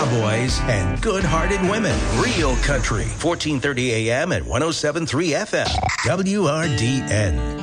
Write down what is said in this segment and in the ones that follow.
cowboys, and good-hearted women. Real Country, 1430 AM at 107.3 FM. WRDN.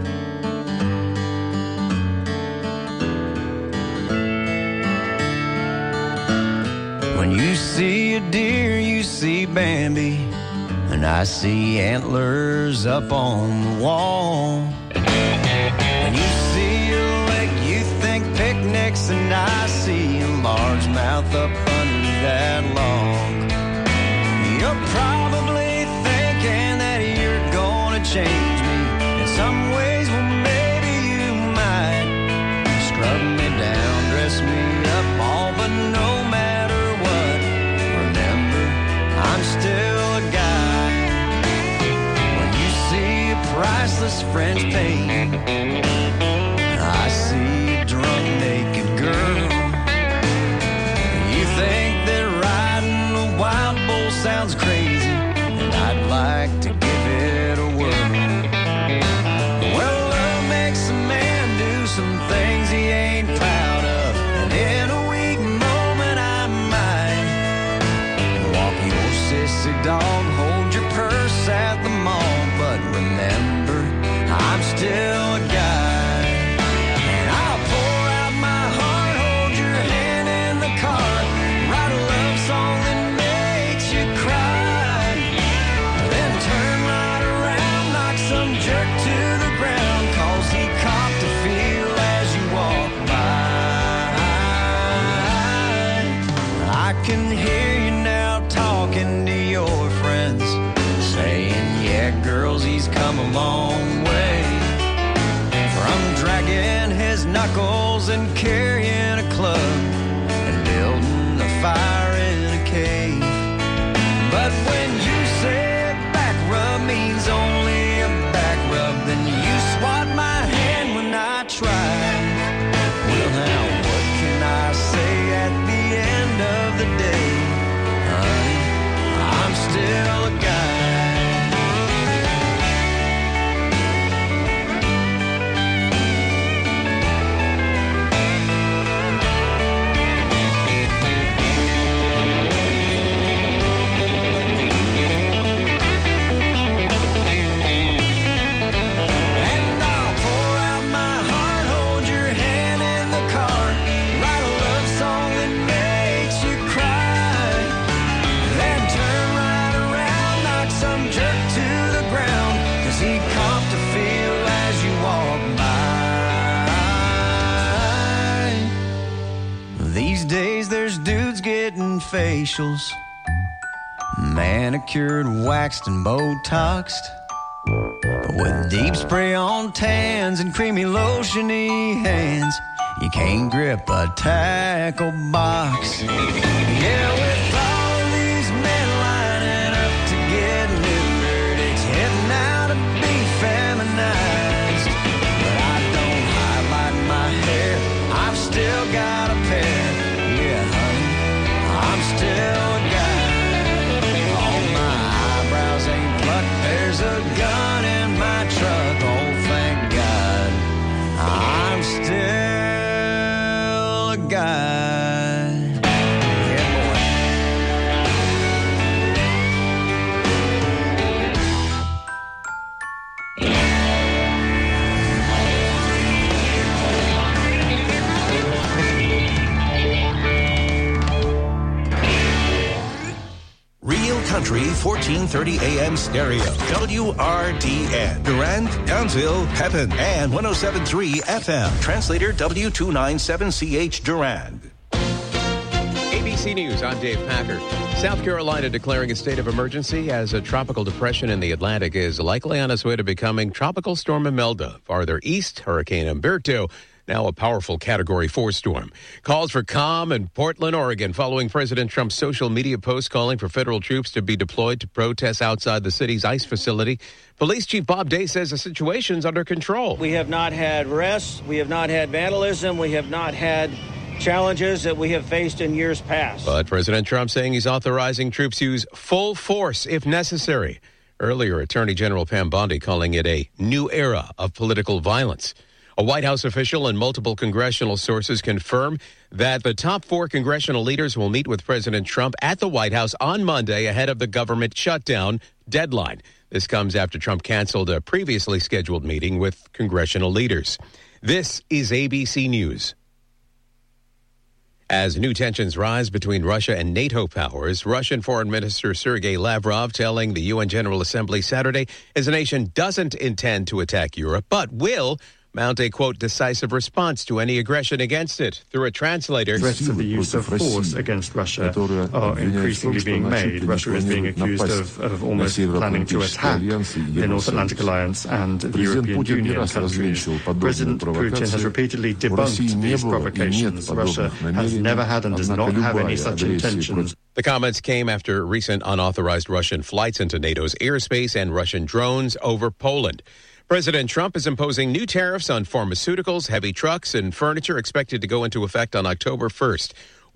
When you see a deer, you see Bambi, and I see antlers up on the wall. When you see a lake, you think picnics, and I see a largemouth up under that log. You're probably thinking that you're gonna change me in some ways. Well, maybe you might. Scrub me down, dress me up, all but no matter what. Remember, I'm still a guy. When you see a priceless French painting, I see a drunk naked girl. You think that riding a wild bull sounds crazy, and I'd like to give it a whirl. Well, love makes a man do some things he ain't proud of, and in a weak moment I might walk your sissy dog, hold your purse at the mall. But remember, I'm still a guy, and I'll pour out my heart, hold your hand in the car, write a love song that makes you cry, then turn right around, knock some jerk to the ground, 'cause he copped a feel as you walk by. I can hear you now talking to your friends, saying, yeah, girls, he's come a long way, from dragging his knuckles and carrying a club and building a fire in a cave. But when you say back rub means only a back rub, then you swat my hand when I try. Well, now what can I say at the end of the day? Honey, I'm still a guy. And I'll pour out my heart, hold your hand in the car, write a love song that makes you cry, then turn right around, knock some jerk to the ground, 'cause he copped a feel as you walk by. These days there's dudes getting facials, manicured, waxed, and Botoxed, with deep spray on tans and creamy lotiony hands. You can't grip a tackle box. Yeah, with all of these men lining up to get neutered, it's heading out to be feminized. But I don't highlight my hair, I've still got a pair. Yeah, honey, I'm still a guy. All my eyebrows ain't plucked, there's a gun in my truck. Oh, thank God, I'm still a guy. Yeah, boy. Real Country, 1430 AM stereo. WRDN. Durand, Townsville, Pepin, and 107.3 FM. Translator W297CH Durand. ABC News, I'm Dave Packer. South Carolina declaring a state of emergency as a tropical depression in the Atlantic is likely on its way to becoming Tropical Storm Imelda. Farther east, Hurricane Humberto, now a powerful Category 4 storm. Calls for calm in Portland, Oregon, following President Trump's social media post calling for federal troops to be deployed to protest outside the city's ICE facility. Police Chief Bob Day says the situation's under control. We have not had arrests. We have not had vandalism. We have not had challenges that we have faced in years past. But President Trump saying he's authorizing troops to use full force if necessary. Earlier, Attorney General Pam Bondi calling it a new era of political violence. A White House official and multiple congressional sources confirm that the top 4 congressional leaders will meet with President Trump at the White House on Monday ahead of the government shutdown deadline. This comes after Trump canceled a previously scheduled meeting with congressional leaders. This is ABC News. As new tensions rise between Russia and NATO powers, Russian Foreign Minister Sergei Lavrov telling the UN General Assembly Saturday his nation doesn't intend to attack Europe, but will mount a, quote, decisive response to any aggression against it. Through a translator, threats of the use of force against Russia are increasingly being made. Russia is being accused of almost planning to attack the North Atlantic Alliance and the European Union countries. President Putin has repeatedly debunked these provocations. Russia has never had and does not have any such intentions. The comments came after recent unauthorized Russian flights into NATO's airspace and Russian drones over Poland. President Trump is imposing new tariffs on pharmaceuticals, heavy trucks, and furniture expected to go into effect on October 1st.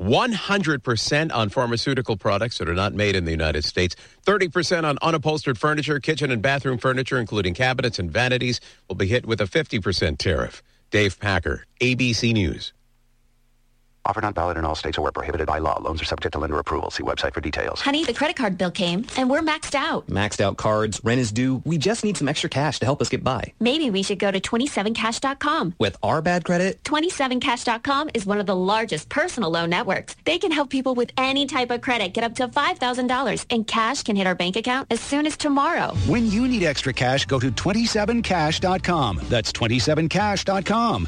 100% on pharmaceutical products that are not made in the United States. 30% on unupholstered furniture, kitchen and bathroom furniture, including cabinets and vanities, will be hit with a 50% tariff. Dave Packer, ABC News. Offer not valid in all states or where prohibited by law. Loans are subject to lender approval. See website for details. Honey, the credit card bill came, and we're maxed out. Maxed out cards, rent is due. We just need some extra cash to help us get by. Maybe we should go to 27cash.com. With our bad credit? 27cash.com is one of the largest personal loan networks. They can help people with any type of credit get up to $5,000, and cash can hit our bank account as soon as tomorrow. When you need extra cash, go to 27cash.com. That's 27cash.com.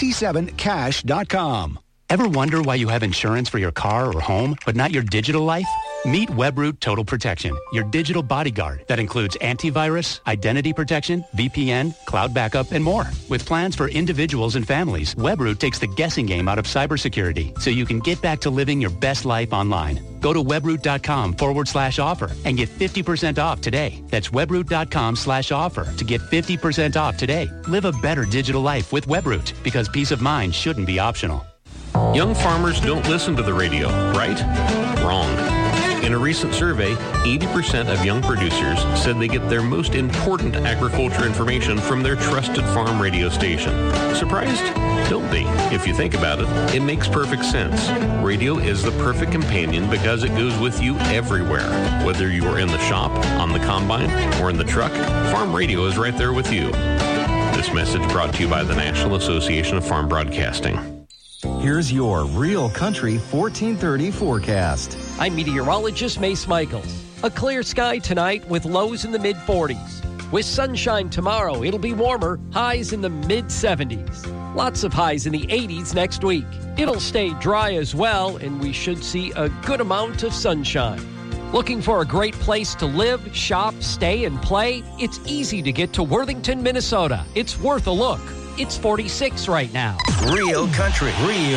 27cash.com. Ever wonder why you have insurance for your car or home, but not your digital life? Meet Webroot Total Protection, your digital bodyguard that includes antivirus, identity protection, VPN, cloud backup, and more. With plans for individuals and families, Webroot takes the guessing game out of cybersecurity so you can get back to living your best life online. Go to webroot.com/offer and get 50% off today. That's webroot.com/offer to get 50% off today. Live a better digital life with Webroot because peace of mind shouldn't be optional. Young farmers don't listen to the radio, right? Wrong. In a recent survey, 80% of young producers said they get their most important agriculture information from their trusted farm radio station. Surprised? Don't be. If you think about it, it makes perfect sense. Radio is the perfect companion because it goes with you everywhere. Whether you are in the shop, on the combine, or in the truck, farm radio is right there with you. This message brought to you by the National Association of Farm Broadcasting. Here's your Real Country 1430 forecast. I'm meteorologist Mace Michaels. A clear sky tonight with lows in the mid-40s. With sunshine tomorrow, it'll be warmer, highs in the mid-70s. Lots of highs in the 80s next week. It'll stay dry as well, and we should see a good amount of sunshine. Looking for a great place to live, shop, stay, and play? It's easy to get to Worthington, Minnesota. It's worth a look. It's 46 right now. Real Country.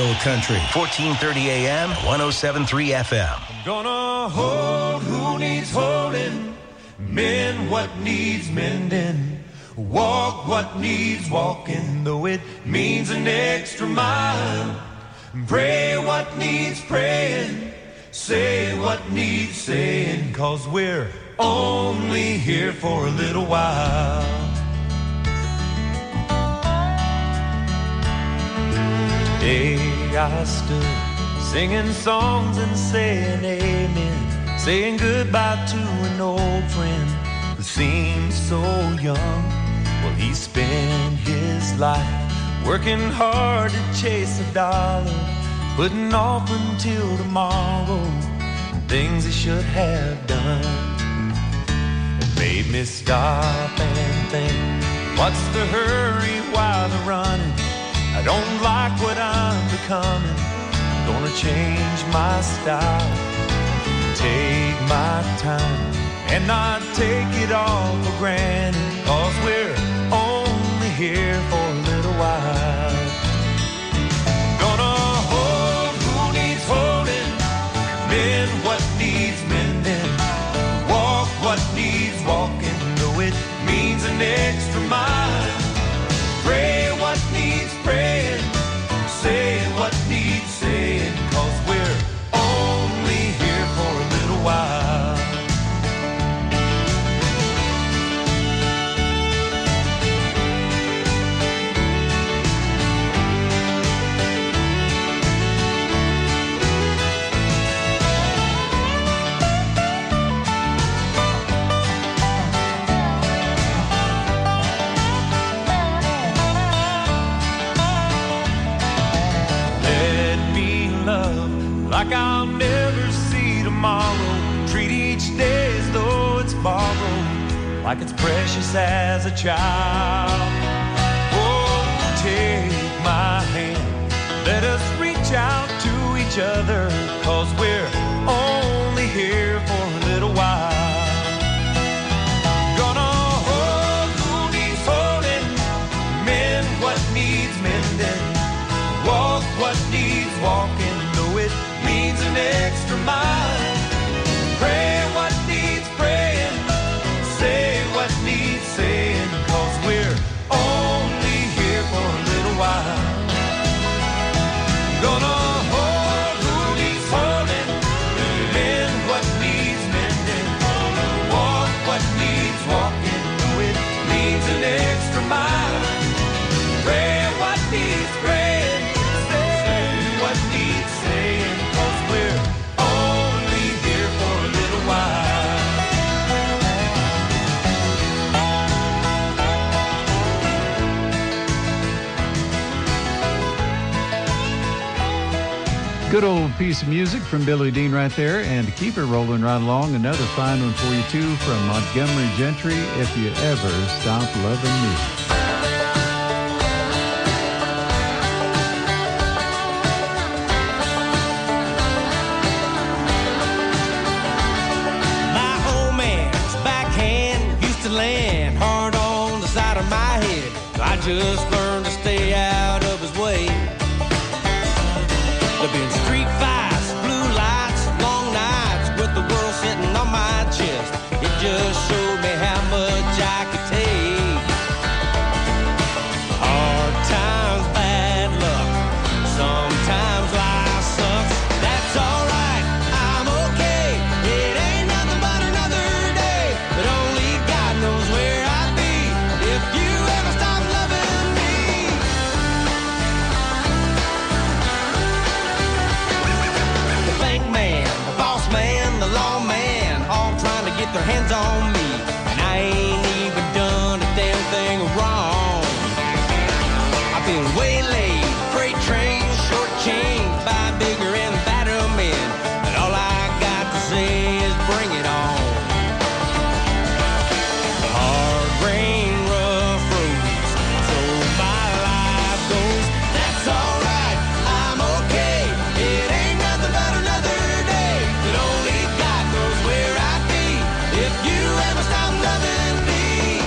1430 AM, 107.3 FM. I'm gonna hold who needs holding, mend what needs mending, walk what needs walking, though it means an extra mile. Pray what needs praying, say what needs saying, 'cause we're only here for a little while. Day I stood singing songs and saying amen, saying goodbye to an old friend who seemed so young. Well, he spent his life working hard to chase a dollar, putting off until tomorrow things he should have done. It made me stop and think, what's the hurry while the running? I don't like what I'm becoming. I'm gonna change my style, take my time, and not take it all for granted, 'cause we're only here for a little while. Gonna hold who needs holding, mend what needs mending, walk what needs walking, though it means an extra mile. Pray what needs praying, say what needs saying, 'cause we're only here for a little while. like it's precious as a child. Oh, take my hand, let us reach out to each other, 'cause we're only here for a little while. Gonna hold who needs holding, mend what needs mending, walk what needs walking, though it means an extra mile. Pray what needs praying, say what needs saying, 'cause we're only here for a little while. Gonna hold who needs holding, mend what needs mending, walk what needs walking, though it means an extra mile. Pray what needs praying, say what needs saying, 'cause we're only here for a little while. Good old piece of music from Billy Dean right there. And to keep it rolling right along, another fine one for you too from Montgomery Gentry, If You Ever Stop Loving Me. My old man's backhand used to land hard on the side of my head. I just learned to stay out of his way. There've been street fights, blue lights, long nights with the world sitting on my chest. It just showed me how much I could take. Hard times, bad luck, sometimes life sucks. That's alright, I'm okay. It ain't nothing but another day, but only God knows where I'd be if you ever stop loving me. The bank man, the boss man, the lawman, all trying to get their hands on me, and I ain't even done a damn thing wrong. I've been waylaid, freight trains, shortchanged by bigger and badder men, and all I got to say is bring it on. Hard rain, rough roads, so my life goes. That's alright, I'm okay. It ain't nothing but another day, but only God knows where I'd be if you ever stop loving me.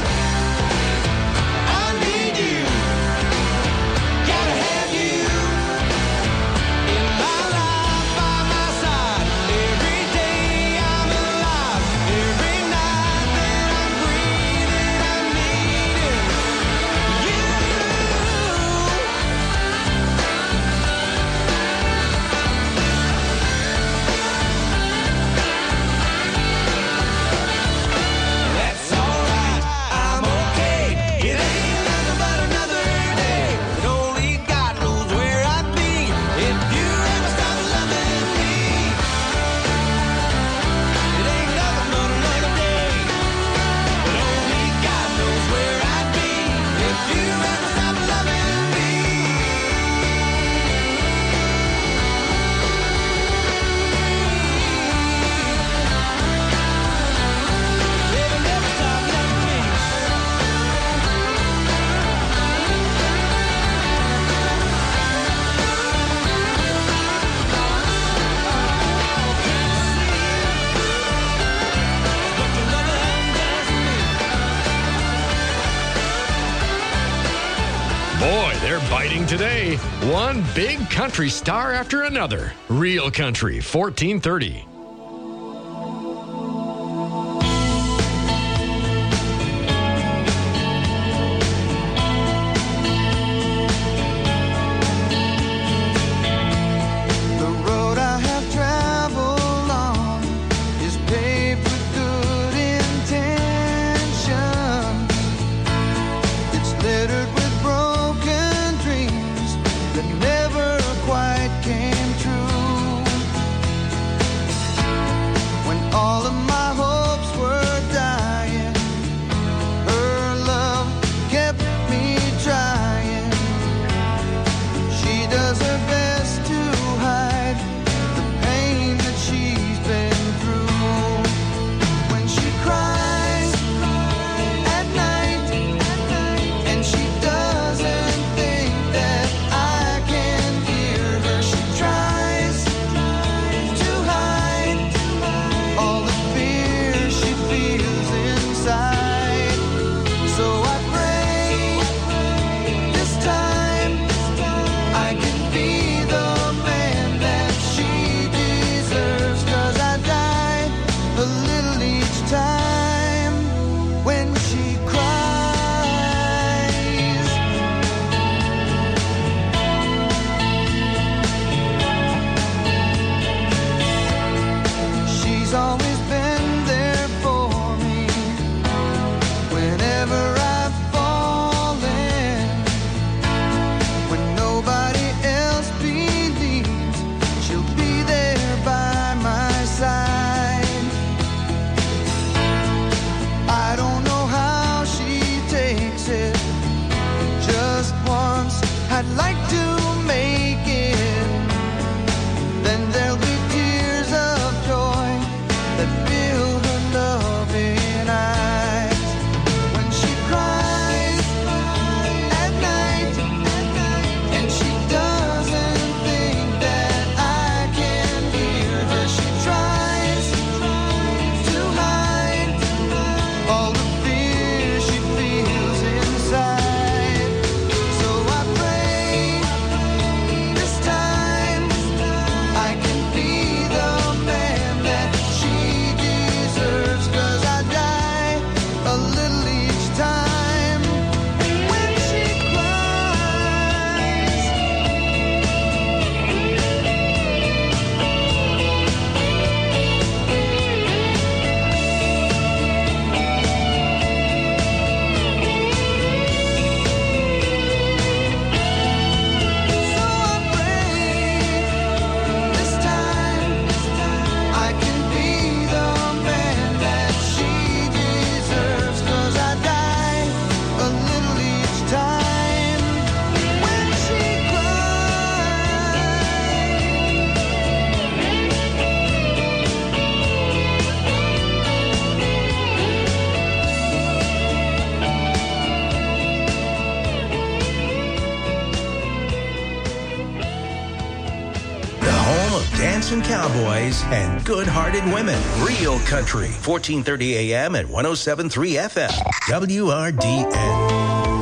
I need you, gotta have you in my life, by my side. Every day I'm alive, every night that I'm breathing, I'm needing you. That's alright, I'm okay. It ain't nothing but another day, but only God knows where I'd be if you ever stop loving me. It ain't nothing but another day, but only God knows where I'd be if you ever stop loving me. Baby, never stop loving me. Boy, they're biting today. One big country star after another. Real Country, 1430. The road I have traveled on is paved with good intentions. It's littered with broken dreams that never quite came true. and cowboys and good-hearted women. Real Country, 1430 AM at 107.3 FM. WRDN.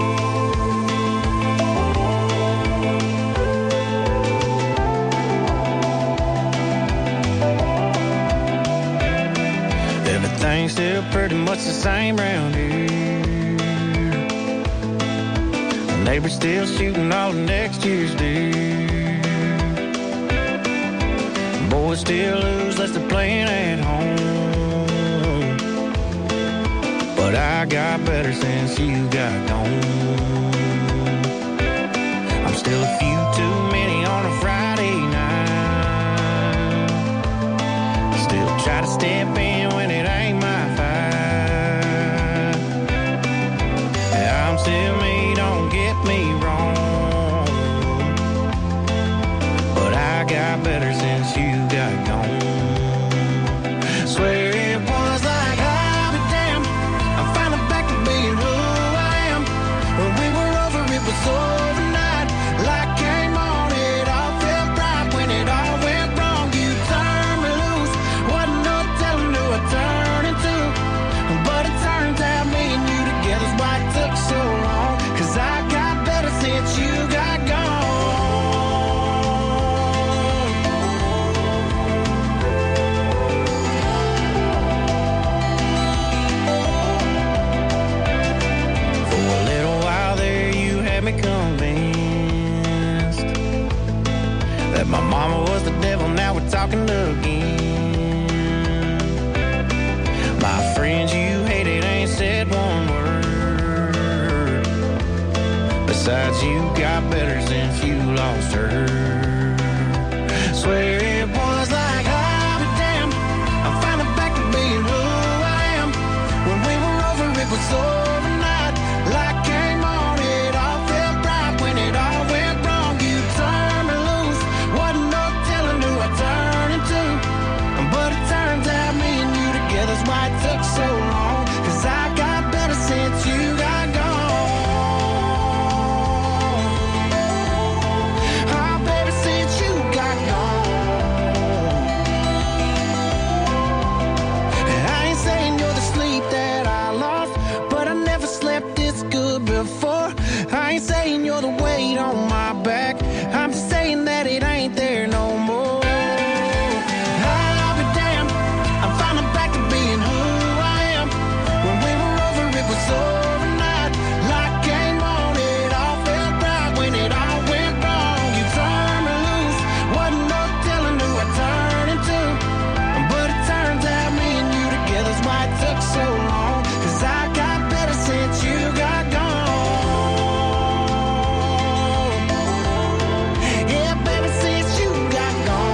Everything's still pretty much the same round here. The neighbor's still shooting all of next year's deer. Boys still lose unless they're playing at home. But I got better since you got gone. I'm still a few too many on a Friday night. Still try to step in when it ain't my fight. I'm still me, don't get me wrong. But I got better since you got gone. Swear it was like I'll be damned, I'm finally back to being who I am. When we were over, it was overnight. Light came on, it all felt right. When it all went wrong, you turned me loose. Wasn't no telling who I turned into. But it turns out me and you together's why it took so long. 'Cause I got better since you got gone. For a little while there you had me convinced that my mama was the devil, now we're talking again. My friends you hated ain't said one word. Besides, you got better since you lost her. Swear it was like I'll be damned, I'm finally back to being who I am. When we were over, it was overnight. Light came on, it all felt right. When it all went wrong, you turned me loose. Wasn't no telling who I turned into. But it turns out me and you together's why it took so long. 'Cause I got better since you got gone. Oh, baby, since you got gone. I ain't saying you're the sleep that I lost, but I never slept this good before. I ain't saying you're the weight on my back, I'm just saying that it ain't there no more. I'll be damned, I'm finally back to being who I am. When we were over, it was overnight. Light came on, it all felt right. When it all went wrong, you turned me loose. Wasn't no telling who I turned into. But it turns out me and you together's why it took so long. 'Cause I got better since you got gone. Yeah, better since you got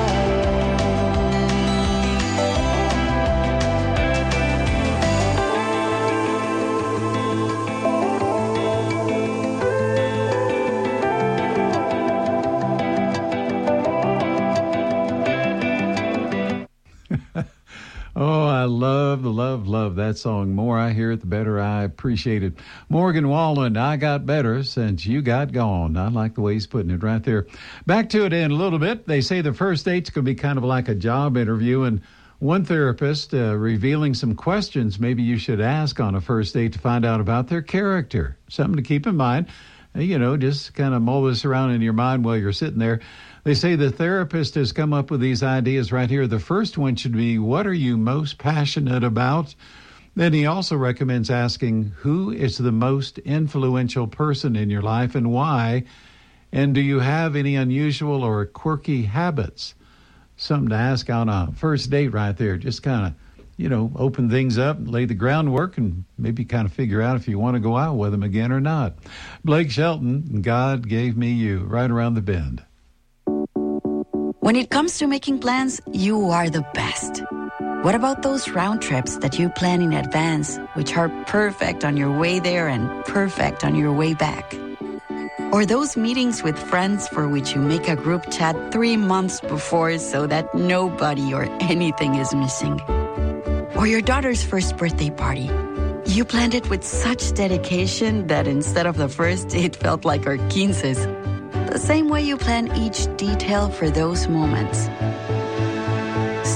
Oh, I love that song. The more I hear it, the better I appreciate it. Morgan Wallen, I got better since you got gone. I like the way he's putting it right there. Back to it in a little bit. They say the first date's going to be kind of like a job interview, and one therapist revealing some questions maybe you should ask on a first date to find out about their character. Something to keep in mind. You know, just kind of mull this around in your mind while you're sitting there. They say the therapist has come up with these ideas right here. The first one should be, what are you most passionate about? Then he also recommends asking, who is the most influential person in your life and why? And do you have any unusual or quirky habits? Something to ask on a first date right there. Just kind of, you know, open things up, lay the groundwork, and maybe kind of figure out if you want to go out with them again or not. Blake Shelton, God Gave Me You, right around the bend. When it comes to making plans, you are the best. What about those round trips that you plan in advance, which are perfect on your way there and perfect on your way back? Or those meetings with friends for which you make a group chat 3 months before so that nobody or anything is missing? Or your daughter's first birthday party. You planned it with such dedication that instead of the first, it felt like our 15s. The same way you plan each detail for those moments.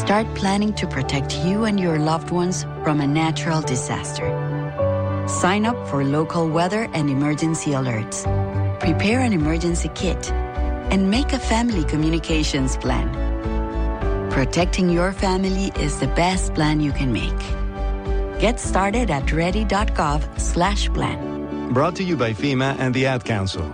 Start planning to protect you and your loved ones from a natural disaster. Sign up for local weather and emergency alerts. Prepare an emergency kit and make a family communications plan. Protecting your family is the best plan you can make. Get started at ready.gov/plan. Brought to you by FEMA and the Ad Council.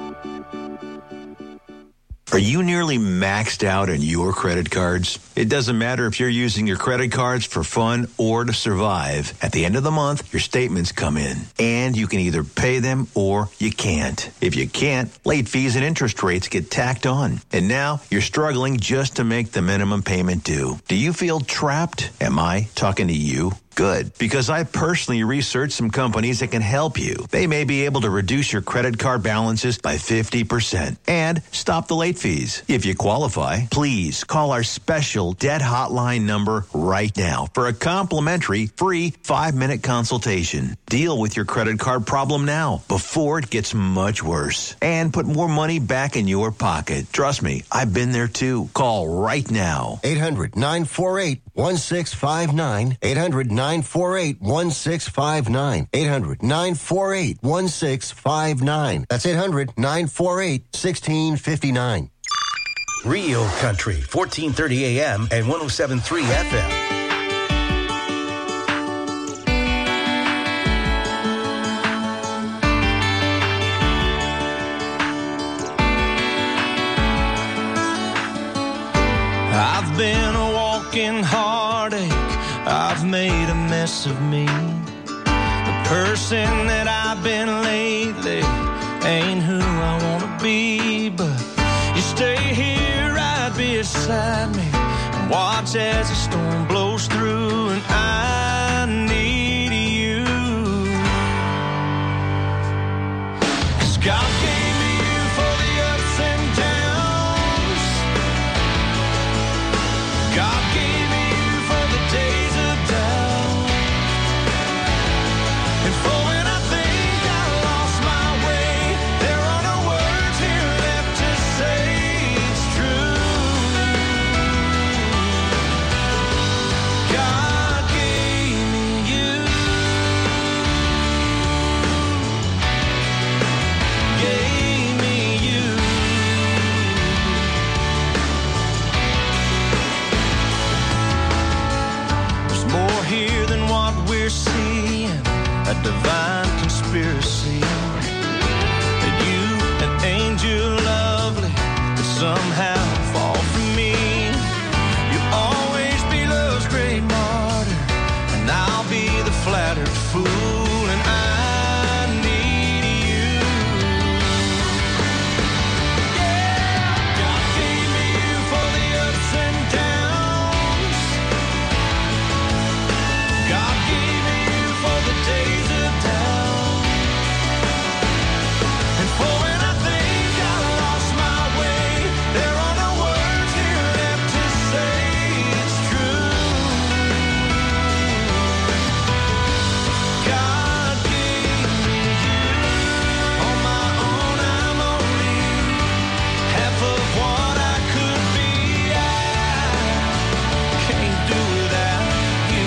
Are you nearly maxed out on your credit cards? It doesn't matter if you're using your credit cards for fun or to survive. At the end of the month, your statements come in, and you can either pay them or you can't. If you can't, late fees and interest rates get tacked on. And now you're struggling just to make the minimum payment due. Do you feel trapped? Am I talking to you? Good, because I personally researched some companies that can help you. They may be able to reduce your credit card balances by 50% and stop the late fees. If you qualify, please call our special debt hotline number right now for a complimentary free 5-minute consultation. Deal with your credit card problem now before it gets much worse and put more money back in your pocket. Trust me, I've been there too. Call right now. 800-948-1659. 800-948-1659. 800-948-1659. That's 800-948-1659. Real Country, 1430 AM and 107.3 FM. I've been a walking heartache. I've made a mess of me. The person that I've been lately ain't who I want to be. But you stay here right beside me and watch as the storm blows through. And I need you, 'cause God gave me you for the ups and downs. God gave me you for the days of doubt, and for when I think I lost my way, there are no words here left to say it's true. God gave me you, gave me you. There's more here than what we're seeing, a divine conspiracy. That you, an angel lovely, could somehow fall from me. You'll always be love's great martyr, and I'll be the flattered fool. And I need you. Yeah, God gave me you for the ups and downs. God gave me you for the days of doubt, and for when I think I lost my way, there are no words here left to say it's true. God gave me you. On my own I'm only half of what I could be. I can't do without you.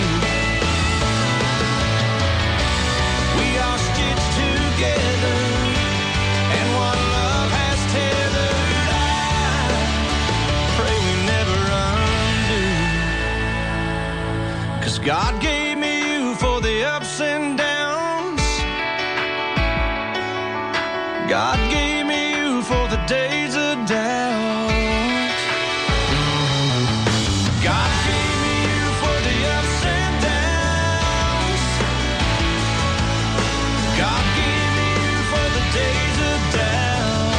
We are stitched together, and what love has tethered, I pray we never undo. 'Cause God gave me you for the ups and downs. God gave me you for the days of doubt. God gave me you for the ups and downs. God gave me you for the days of doubt,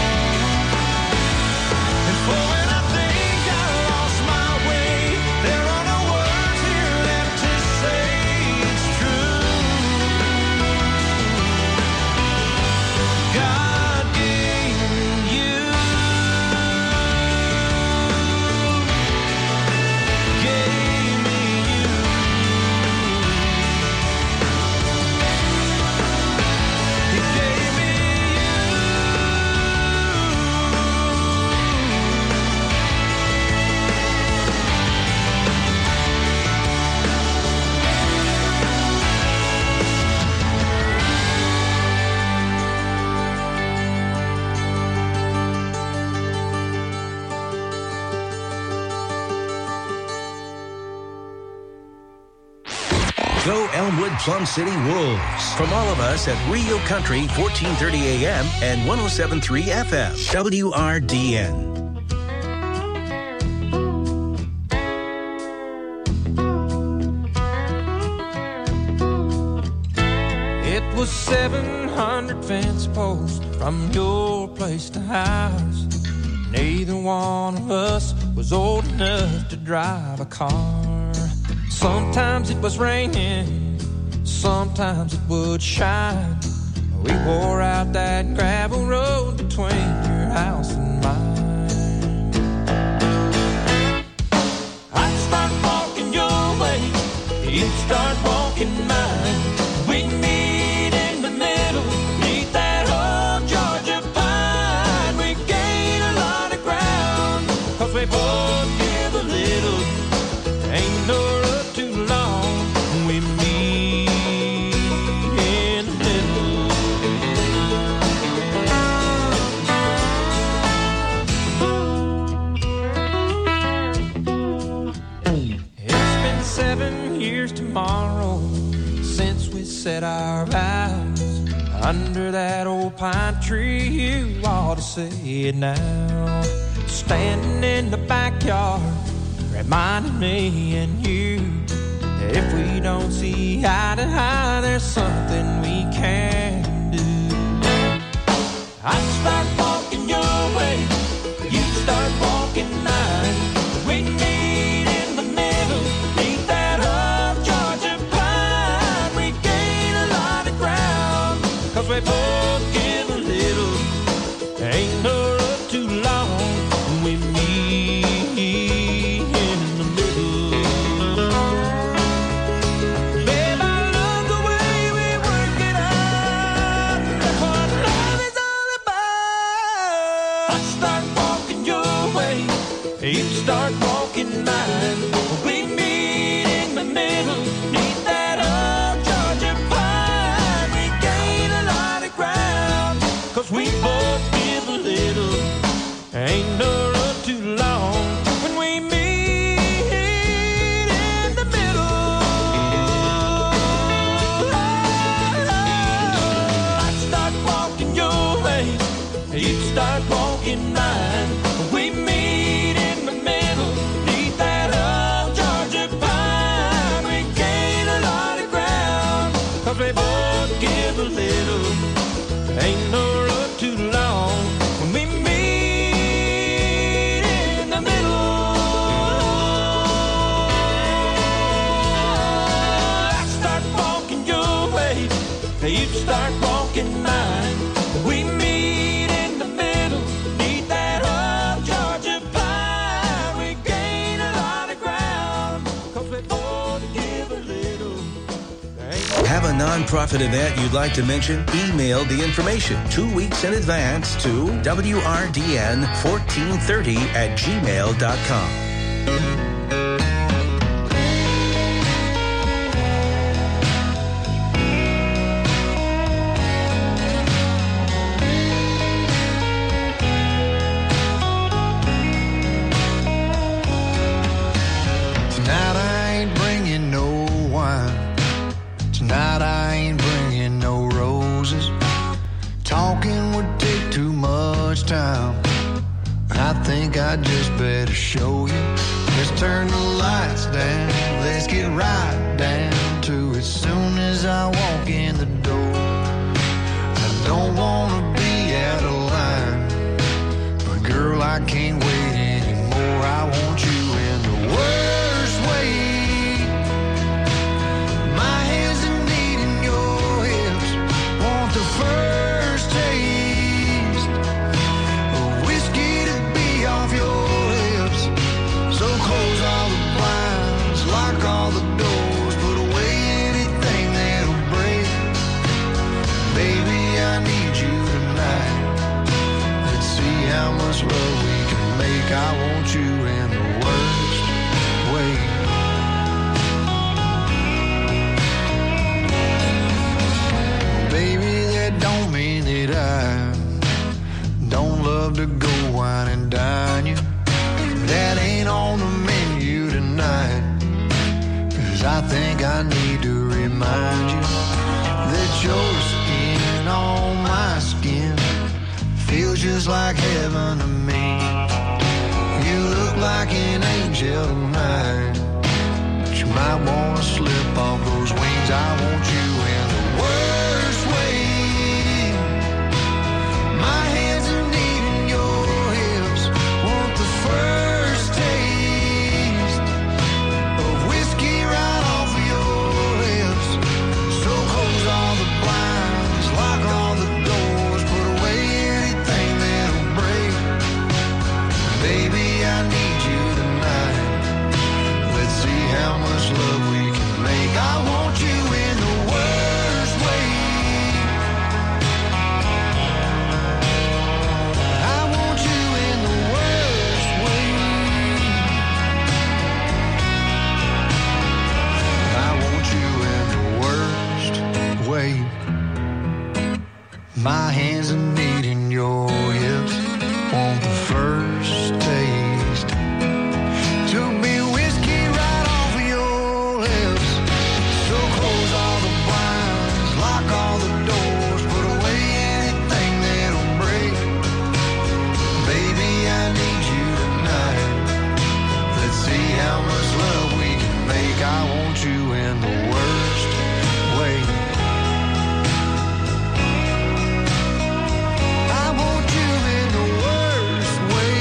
and for when I think I lost my way, there are no words here left to say it's true. God gave Go Elmwood Plum City Wolves. From all of us at Real Country 1430 AM and 107.3 FM. WRDN. It was 700 fence posts from your place to ours. Neither one of us was old enough to drive a car. Sometimes it was raining, sometimes it would shine. We wore out that gravel road between your house and mine. I'd start walking your way, you'd start walking mine. We'd meet in the middle, neath that old Georgia pine. We gain a lot of ground, 'cause we both give a little. Ain't no road too long when we meet in the middle. It's been 7 years tomorrow since we said our vows under that old pine tree. You ought to say it now. Standing in the backyard, reminding me and you that if we don't see eye to eye, there's something we can do. I'd start walking your way, you'd start walking mine. We meet in the middle, neath that old Georgia pine. We gain a lot of ground, 'cause we both give a little. Ain't no road too long when we meet in the middle. Babe, I love the way we work it out. That's what love is all about. I start walking your way, you start walking mine. We meet in the middle, neath that old Georgia pine. We gain a lot of ground, 'cause we both give a little. Ain't no road too long when we meet in the middle. I'd start walking your way, you'd start walking mine. We meet in the middle, neath that old Georgia pine. We gain a lot of ground, 'cause we both give a little. Ain't no road too long when we meet in the middle. I start walking your way, you start walking mine. We meet in the middle, neath that old Georgia pine. We gain a lot of ground, 'cause we both give a little. Have a nonprofit event you'd like to mention? Email the information 2 weeks in advance to wrdn1430@gmail.com. Tonight I ain't bringing no wine. Tonight I ain't bringing no roses. Talking would take too much time. I think I just better show you. Let's turn the lights down. Let's get right down to it. Soon as I walk in the door, I don't wanna be out of line, but girl, I can't wait anymore. I want you in the worst way. My hands are needing your hips. Want the first taste of whiskey to be off your lips. So close all the blinds, lock all the doors, put away anything that'll break remind you that your skin on my skin feels just like heaven to me. You look like an angel tonight, but you might want to slip off those wings. I want you in the worst way. My hands are needing your hips. Want the first taste of whiskey right off of your lips. So close all the blinds, lock all the doors, put away anything that'll break. Baby, I need you tonight. Let's see how much love we can make. I want you in the worst way. I want you in the worst way. I want you in the worst way. My hands are needing your hips. Want the first taste. Took me whiskey right off of your lips. So close all the blinds, lock all the doors, put away anything that'll break. Baby, I need you tonight. Let's see how much love we can make. I want you in the worst way. I want you in the worst way.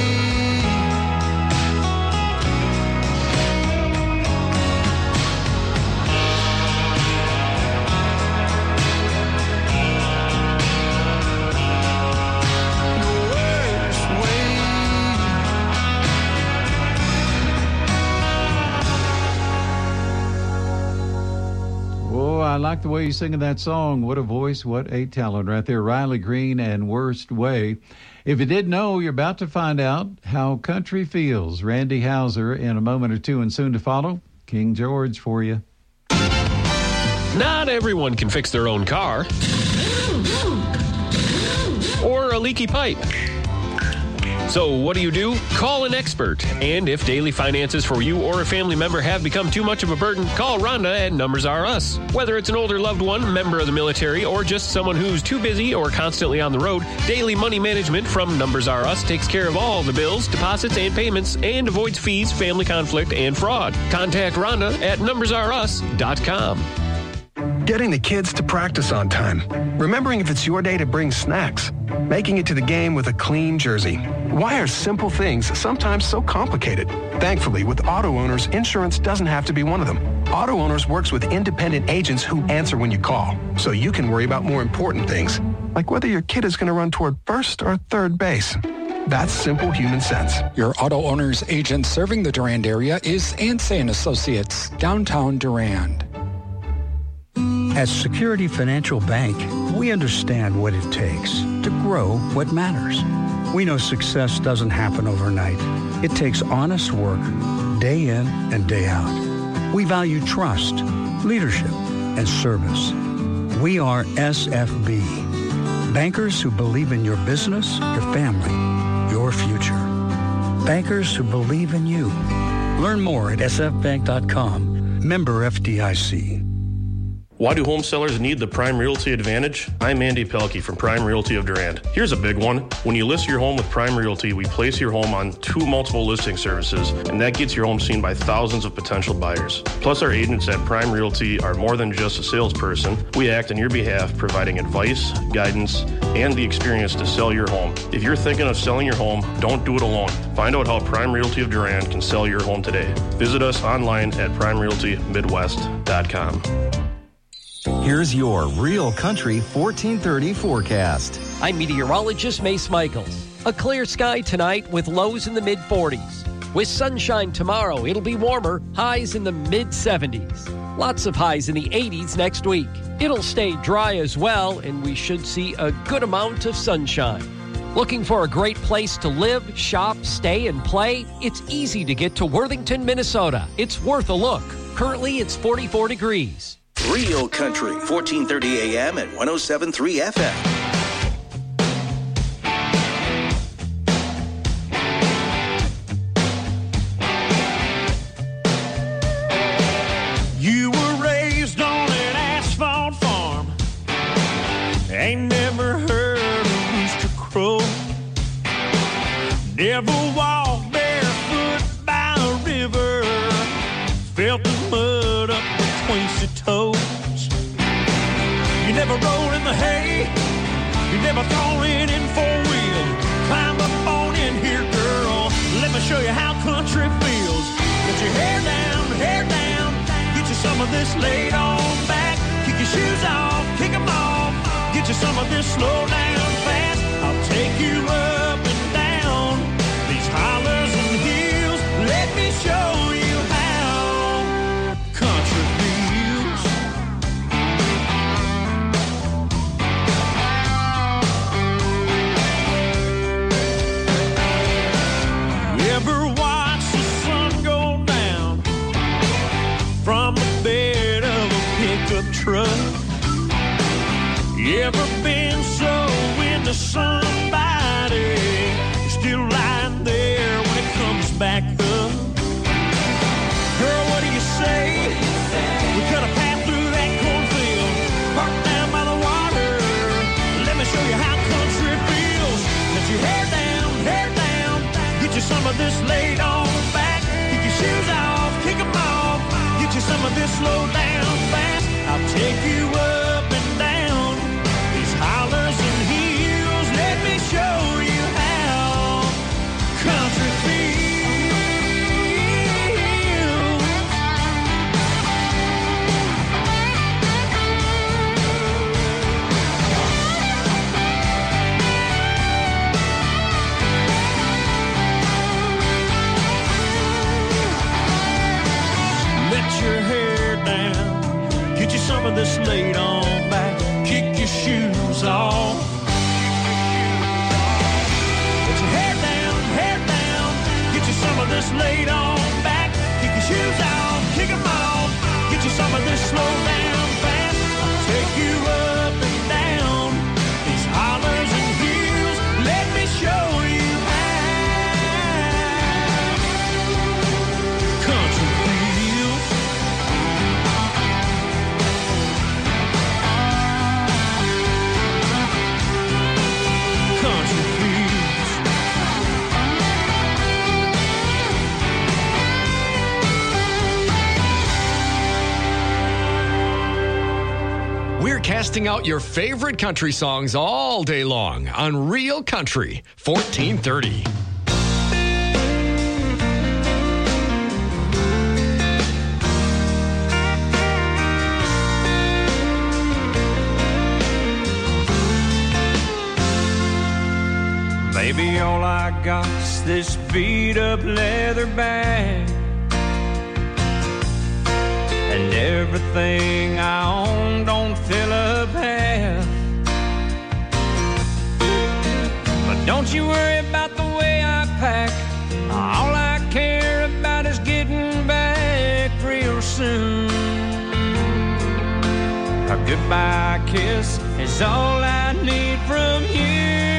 Oh, I like the way you're singing that song. What a voice, what a talent right there. Riley Green and Worst Way. If you didn't know, you're about to find out how country feels. Randy Houser in a moment or two, and soon to follow, King George for you. Not everyone can fix their own car or a leaky pipe. So what do? Call an expert. And if daily finances for you or a family member have become too much of a burden, call Rhonda at Numbers R Us. Whether it's an older loved one, member of the military, or just someone who's too busy or constantly on the road, Daily Money Management from Numbers R Us takes care of all the bills, deposits, and payments, and avoids fees, family conflict, and fraud. Contact Rhonda at numbersrus.com. Getting the kids to practice on time. Remembering if it's your day to bring snacks. Making it to the game with a clean jersey. Why are simple things sometimes so complicated? Thankfully, with Auto Owners, insurance doesn't have to be one of them. Auto Owners works with independent agents who answer when you call, so you can worry about more important things, like whether your kid is going to run toward first or third base. That's simple human sense. Your Auto Owners agent serving the Durand area is Ansay & Associates, downtown Durand. At Security Financial Bank, we understand what it takes to grow what matters. We know success doesn't happen overnight. It takes honest work, day in and day out. We value trust, leadership, and service. We are SFB, bankers who believe in your business, your family, your future. Bankers who believe in you. Learn more at sfbank.com. Member FDIC. Why do home sellers need the Prime Realty Advantage? I'm Andy Pelkey from Prime Realty of Durand. Here's a big one. When you list your home with Prime Realty, we place your home on 2 multiple listing services, and that gets your home seen by thousands of potential buyers. Plus, our agents at Prime Realty are more than just a salesperson. We act on your behalf, providing advice, guidance, and the experience to sell your home. If you're thinking of selling your home, don't do it alone. Find out how Prime Realty of Durand can sell your home today. Visit us online at primerealtymidwest.com. Here's your Real Country 1430 forecast. I'm meteorologist Mace Michaels. A clear sky tonight with lows in the mid-40s. With sunshine tomorrow, it'll be warmer, highs in the mid-70s. Lots of highs in the 80s next week. It'll stay dry as well, and we should see a good amount of sunshine. Looking for a great place to live, shop, stay, and play? It's easy to get to Worthington, Minnesota. It's worth a look. Currently, it's 44 degrees. Real Country, 1430 AM and 107.3 FM. You were raised on an Ever walked barefoot by a river, felt the mud up between your toes. You never rolled in the hay, you never thrown it in four-wheel. Climb up on in here, girl, let me show you how country feels. Get your hair down, get you some of this laid on back. Kick your shoes off, kick them off, get you some of this slow down fast. I'll take you up and down these hollers and hills. Let me show you how country feels. You ever watch the sun go down from the bed of a pickup truck? You ever been so into somebody still lying there when it comes back up? Girl, what do you say? We cut a path through that cornfield, parked down by the water. Let me show you how country feels. Let your hair down, get you some of this laid on back. Kick your shoes off, kick them off, get you some of this slow down fast. I'll take you up and down these hollers and hills. Let me show you how country feels. Let your hair down, get you some of this laid on back. Kick your shoes off. Let your hair down, get you some of this laid on back. Kick your shoes off, kick them off, get you some of this slow down fast. I'll take you up and down these hollers and hills. Let me show you how country feels. Country feels. We're casting out your favorite country songs all day long on Real Country 1430. Baby, all I got's this beat-up leather bag, and everything I own don't fill up half. But don't you worry about the way I pack. All I care about is getting back real soon. A goodbye kiss is all I need from you.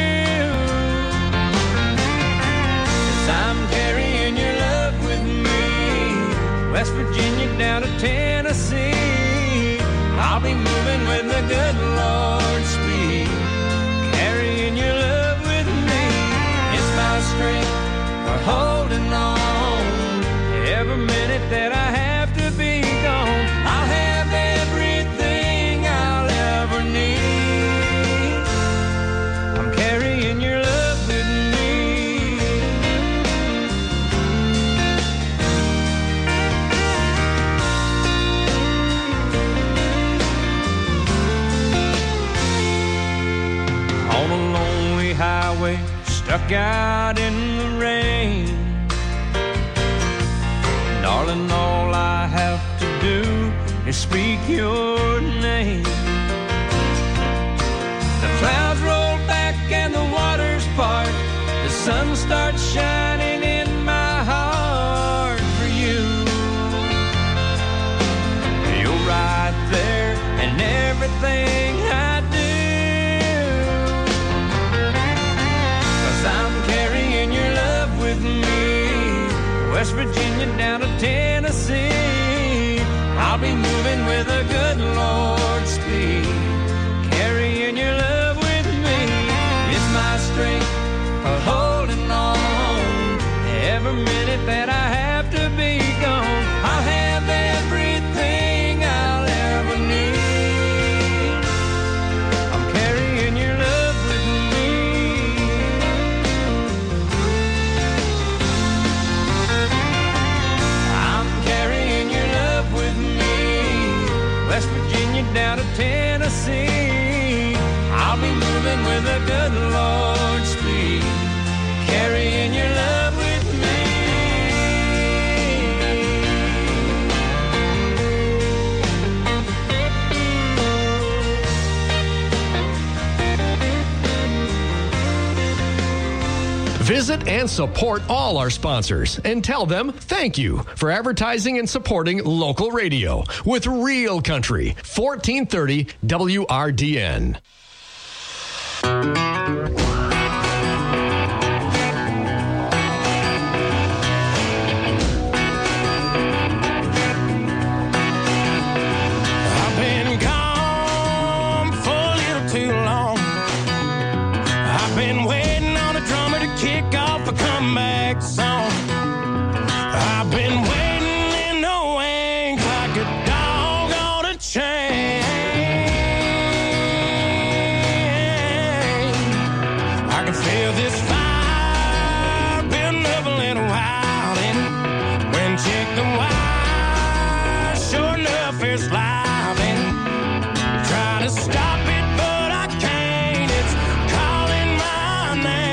I'm carrying your love with me, West Virginia down to Tennessee. I'll be moving with the good Lord's speed, carrying your love with me. It's my strength for holding on. Every minute that I have to be gone, I'll have everything I'll ever need. I'm carrying your love with me. On a lonely highway, stuck out in the rain. Darling, all I have to do is speak your name. The clouds roll back and the waters part. The sun starts shining in my heart for you. You're right there and everything I do. I'm carrying your love with me, West Virginia down to Tennessee. I'll be moving with a good Lord's speed, carrying your love with me. It's my strength for holding on. West Virginia down to Tennessee. I'll be moving with the good Lord's speed, carrying your love with me. Visit and support all our sponsors and tell them thank you for advertising and supporting local radio with Real Country, 1430 WRDN. I've been gone for a little too long. I've been waiting on a drummer to kick off a comeback song. I've been waiting in the wings like a dog on a chain. I can feel this fire building up a little while, and when check the wire, sure enough it's live, and trying to stop it, but I can't. It's calling my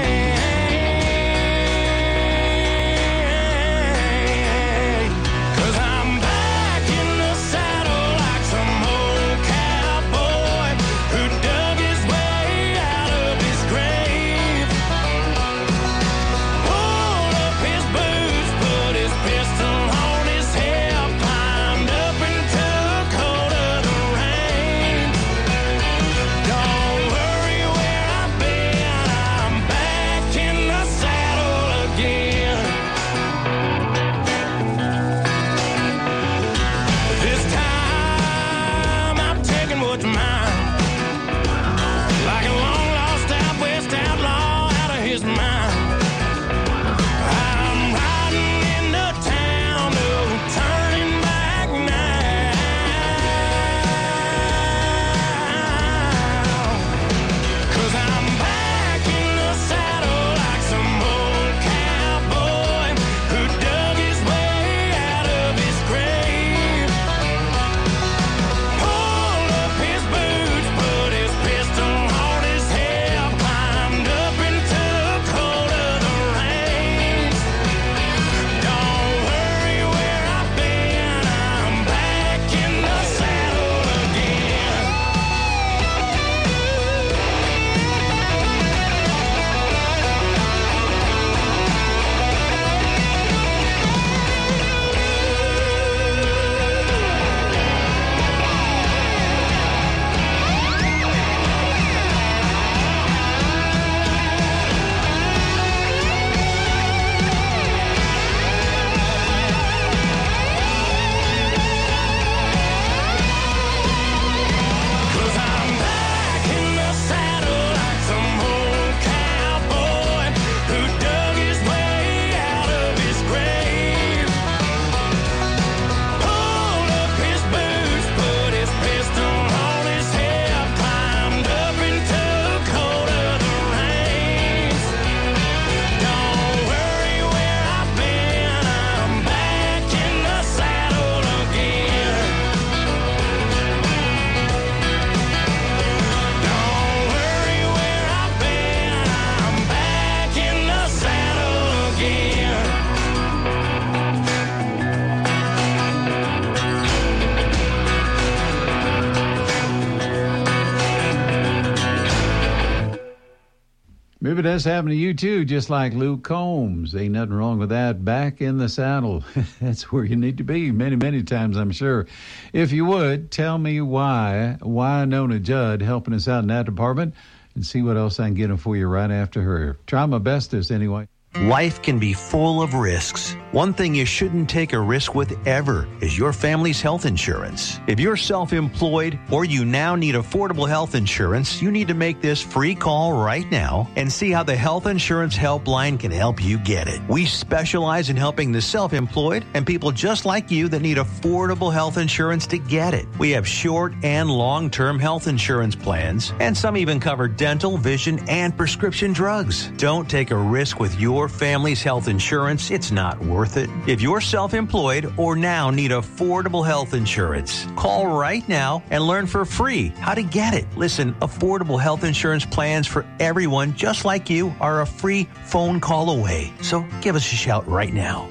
name. 'Cause I'm back in the saddle like some old cowboy who dug his way out of his grave. Pulled up his boots, put his pistol on his hip, climbed up and took hold of the reins. Don't worry where I've been, I'm back in the saddle again. This time I'm taking what's mine, like a long lost out west outlaw out of his mind. I'm riding into town, no turning back now. 'Cause I'm back in the saddle like some old cowboy who dug his way out of his grave. Pulled up his boots, put his pistol on his hip, climbed up and took hold of the reins. Don't worry where I've been, I'm back in the saddle again. Cause I'm back in the saddle like some old cowboy who dug his way out of his grave. Pulled up his boots, put his pistol on his hip, climbed up and took hold of the reins. Don't worry where I've been, I'm back in the saddle again. Don't worry where I've been, I'm back in the saddle again. Maybe that's happened to you too, just like Luke Combs. Ain't nothing wrong with that. Back in the saddle. That's where you need to be many, many times, I'm sure. If you would, tell me why Nona Judd helping us out in that department, and see what else I can get them for you right after her. Try my bestest anyway. Life can be full of risks. One thing you shouldn't take a risk with ever is your family's health insurance. If you're self-employed or you now need affordable health insurance, you need to make this free call right now and see how the Health Insurance Helpline can help you get it. We specialize in helping the self-employed and people just like you that need affordable health insurance to get it. We have short and long-term health insurance plans, and some even cover dental, vision, and prescription drugs. Don't take a risk with your your family's health insurance, it's not worth it. If you're self-employed or now need affordable health insurance, call right now and learn for free how to get it. Listen, affordable health insurance plans for everyone just like you are a free phone call away. So give us a shout right now.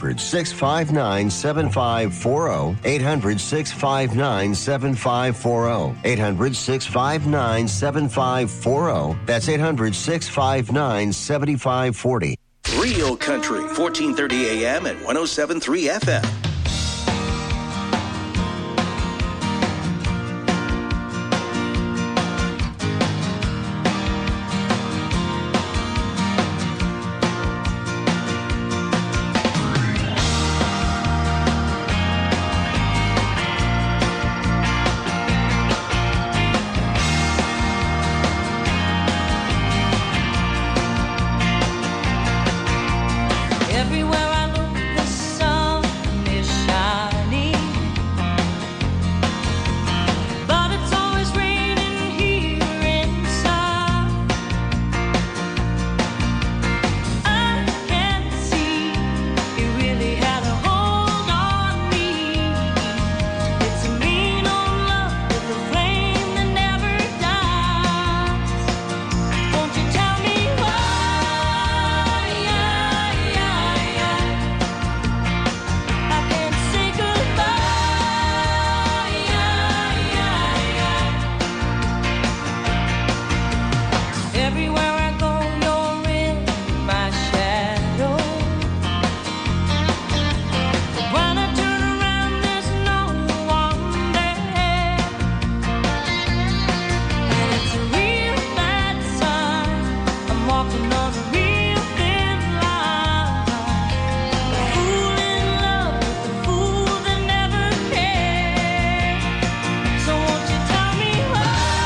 800-659-7540. 800-659-7540. 800-659-7540. That's 800-659-7540. Real Country, 1430 AM and 107.3 FM. Everywhere I look, the sun is shining, but it's always raining here inside. I can't see you really had a hold on me. It's a mean old love with a flame that never dies. Won't you tell me why? Everywhere I go, you're in my shadow. When I turn around, there's no one there. And it's a real bad sign. I'm walking on a real thin line. A fool in love with a fool that never cared. So won't you tell me why?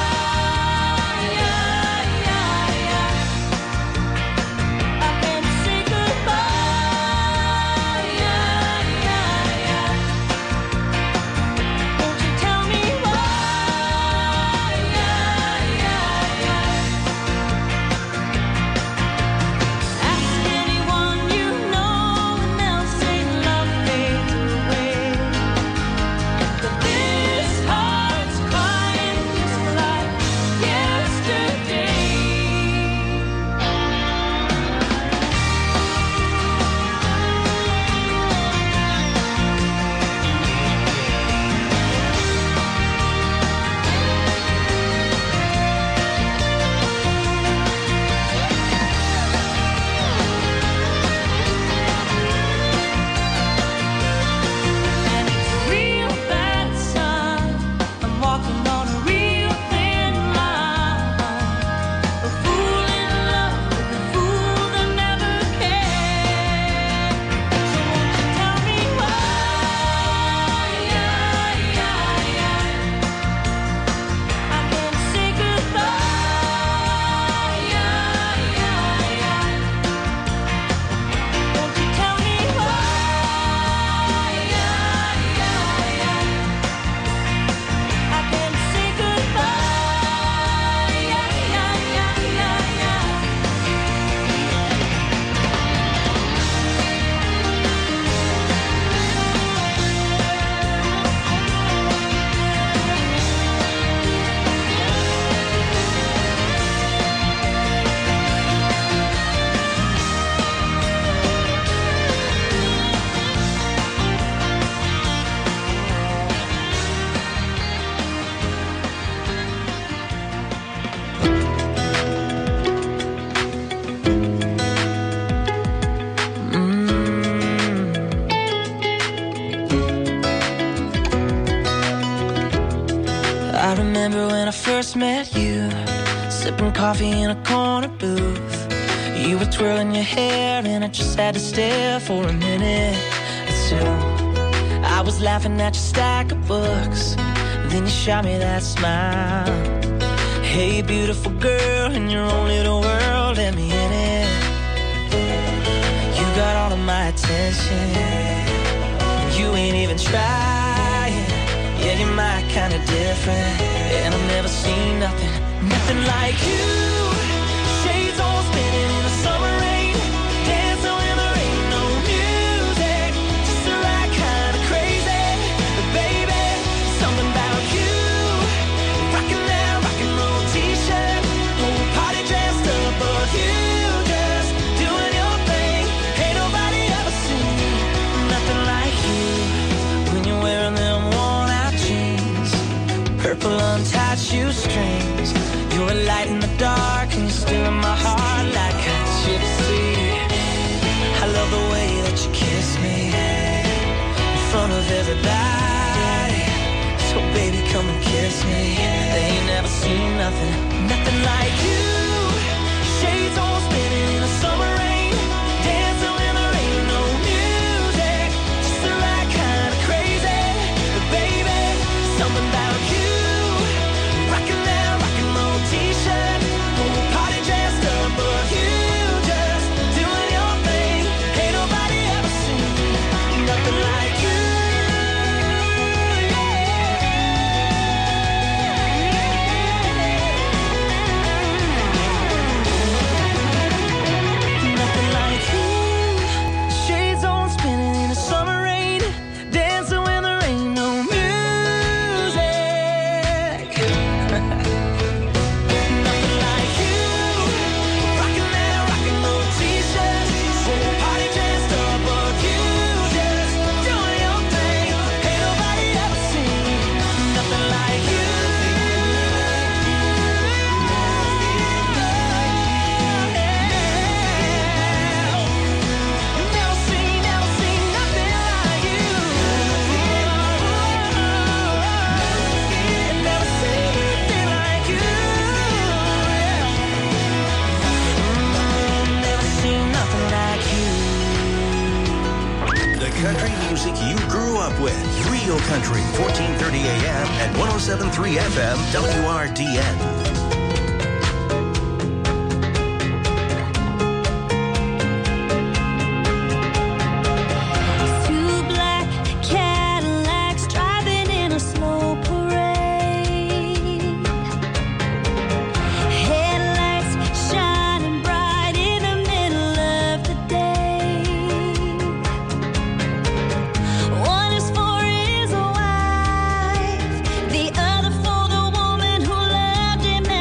I remember when I first met you, sipping coffee in a corner booth. You were twirling your hair and I just had to stare for a minute or two. I was laughing at your stack of books, then you shot me that smile. Hey, beautiful girl, in your own little world, let me in it. You got all of my attention, you ain't even trying. Yeah, you're my kind of different, and I've never seen nothing like you. Shades all spinning in the summer rain, untied shoestrings. You're a light in the dark and you're still in my heart like a gypsy. I love the way that you kiss me in front of everybody. So baby, come and kiss me. They ain't never seen nothing like you. Shades all spinning in the summer rain, dancing when there ain't no music, just the right kind of crazy. But baby, something about you, rocking that rock and roll t-shirt, whole party dressed up, but you just doing your thing. Ain't nobody ever seen nothing like you. Country music you grew up with. Real Country, 1430 AM and 107.3 FM, WRDN. The other for the woman who loved him.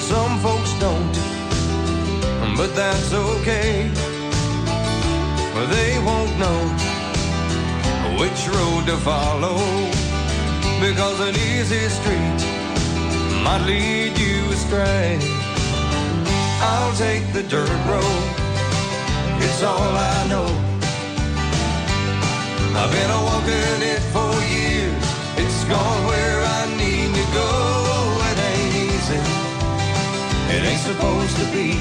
some folks don't, but that's okay. They won't know which road to follow, because an easy street might lead you astray. I'll take the dirt road, it's all I know. I've been walking it for years, it's gone where I need to go. It ain't easy, it ain't supposed to be.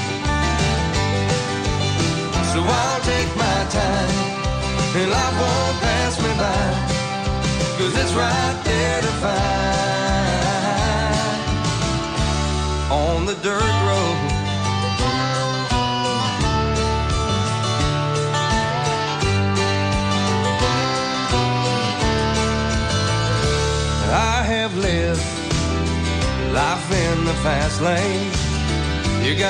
So I'll take my time, and life won't pass me by, 'cause it's right there to find on the dirt road. I have lived life in the fast lane. You got